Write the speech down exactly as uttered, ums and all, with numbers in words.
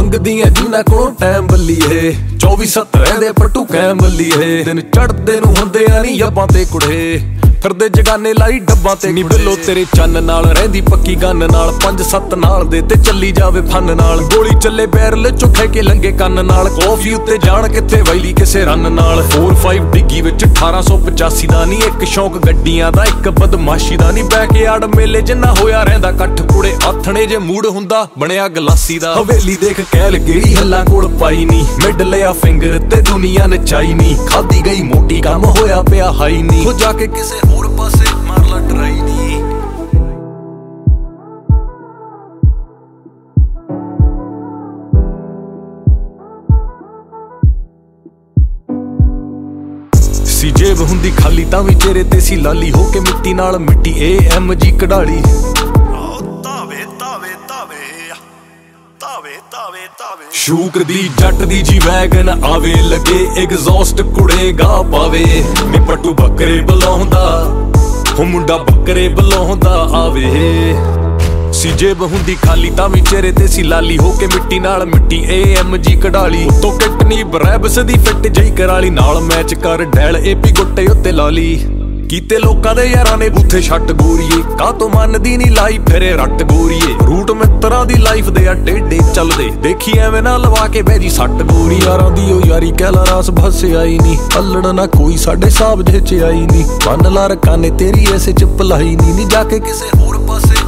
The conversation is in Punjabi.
ਮੰਗਦੀਆਂ ਜਿਨ੍ਹਾਂ ਕੋਲ ਟਾਈਮ ਬੱਲੀਏ ਚੌਵੀ ਸੱਤ ਰਹਿੰਦੇ ਪੱਟੂ ਕੈਮ ਬੱਲੀਏ ਦਿਨ ਚੜਦੇ ਨੂੰ ਹੁੰਦੇ ਆ ਨੀ ਅੱਬਾਂ ਤੇ ਕੁੜੇ ਫਿਰਦੇ ਜਗਾਨੇ ਲਾਈ ਡੱਬਾਂ ਤੇ ਨੀ ਬਿੱਲੋ ਤੇਰੇ ਚੰਨ ਨਾਲ ਰਹਿੰਦੀ ਪੱਕੀ ਗੰਨ ਨਾਲ ਪੰਜ ਸੱਤ ਨਾਲ ਦੇ ਤੇ ਚੱਲੀ ਜਾਵੇ ਫਨ ਨਾਲ ਗੋਲੀ ਚੱਲੇ ਬੈਰਲ ਚੁੱਖੇ ਕੇ ਲੰਗੇ ਕੰਨ ਨਾਲ ਕੌਫੀ ਉੱਤੇ ਜਾਣ ਕਿੱਥੇ ਵੈਲੀ ਕਿਸੇ ਰਨ ਨਾਲ ਚਾਰ ਪੰਜ ਡਿੱਗੀ ਵਿੱਚ ਅਠਾਰਾਂ ਸੌ ਪਚਾਸੀ ਦਾ ਨੀ ਇੱਕ ਸ਼ੌਂਕ ਗੱਡੀਆਂ ਦਾ ਇੱਕ ਬਦਮਾਸ਼ੀ ਦਾ ਨੀ ਬੈਕਯਾਰਡ ਮੇਲੇ ਜਿੰਨਾ ਹੋਇਆ ਰਹਿੰਦਾ ਕੱਠ ਕੁੜੇ ਆਥਣੇ ਜੇ ਮੂਡ ਹੁੰਦਾ ਬਣਿਆ ਗਲਾਸੀ ਦਾ ਹਵੇਲੀ ਦੇਖ ਕਹਿਲ ਗੇੜੀ ਹੱਲਾਂ ਕੋਲ ਪਾਈ ਨੀ ਮਿਡ ਲਿਆ ਫਿੰਗਰ ਤੇ ਦੁਨੀਆ ਨਚਾਈ ਨੀ ਖਾਦੀ ਗਈ ਮੋਟੀ ਕੰਮ ਹੋਇਆ ਪਿਆ ਹਾਈ ਨੀ ਹੋ ਜਾ ਕੇ ਕਿਸੇ ਹੋਰ ਪਾਸੇ ਮਾਰ ਲਾ ਟਰਾਈ ਨੀ ਸੀ ਜੇਬ ਹੁੰਦੀ ਖਾਲੀ ਤਾਂ ਵੀ ਚਿਹਰੇ ਤੇ ਸੀ ਲਾਲੀ ਹੋ ਕੇ ਮਿੱਟੀ ਨਾਲ ਮਿੱਟੀ ਏ ਐਮ ਜੀ ਕਢਾਲੀ ਤਾਵੇ ਤਾਵੇ ਤਾਵੇ ਤਾਵੇ ਤਾਵੇ ਤਾਵੇ ਸ਼ੂਕ ਦੀ ਜੱਟ ਦੀ ਜੀ ਵੈਗਨ ਆਵੇ ਲੱਗੇ ਐਗਜ਼ੌਸਟ ਕੁੜੇ ਗਾ ਪਾਵੇ ਨੀ ਪੱਟੂ ਬੱਕਰੇ ਬੁਲਾਉਂਦਾ ਹੋ ਮੁੰਡਾ ਬੱਕਰੇ ਬੁਲਾਉਂਦਾ ਆਵੇ ਸੀ ਜੇਬ ਹੁੰਦੀ ਖਾਲੀ ਤਾਂ ਵੀ ਚਿਹਰੇ ਤੇ ਸੀ ਲਾਲੀ ਹੋ ਕੇ ਮਿੱਟੀ ਨਾਲ ਮਿੱਟੀ ਏ ਐਮ ਜੀ ਕਢਾਲੀ ਉੱਤੋਂ ਕਿਟਨੀ ਬਰੈਬਸ ਦੀ ਫਿੱਟ ਜਈ ਕਰਾਲੀ ਨਾਲ ਮੈਚ ਕਰ ਡੈਲ ਏਪੀ ਗੁੱਟੇ ਉੱਤੇ ਲਾਲੀ ਕੀਤੇ ਲੋਕਾਂ ਦੇ ਯਾਰਾਂ ਨੇ ਬੂਥੇ ਛੱਟ ਗੋਰੀਏ ਕਾਹ ਤੋਂ ਮੰਨਦੀ ਨੀ ਲਾਈ ਫਿਰੇ ਰੱਟ ਗੋਰੀਏ ਰੂਟ ਮਿੱਤਰਾਂ ਦੀ ਲਾਈਫ ਦੇ ਆ ਟੇਡੇ ਚੱਲਦੇ ਦੇਖੀ ਐਵੇਂ ਨਾ ਲਵਾ ਕੇ ਬਹਿ ਜੀ ਸੱਟ ਗੋਰੀ ਯਾਰਾਂ ਦੀ ਉਹ ਯਾਰੀ ਕਹਿਲਾ ਰਾਸ ਭੱਸ ਆਈ ਨੀ ਅਲੜ ਨਾ ਕੋਈ ਸਾਡੇ ਸਾਬ ਜੇ ਚ ਆਈ ਨੀ ਬੰਨ ਲਾ ਰਕਾਨੇ ਤੇਰੀ ਐਸੇ ਚ ਭਲਾਈ ਨੀ ਨੀ ਜਾ ਕੇ ਕਿਸੇ ਹੋਰ ਪਾਸੇ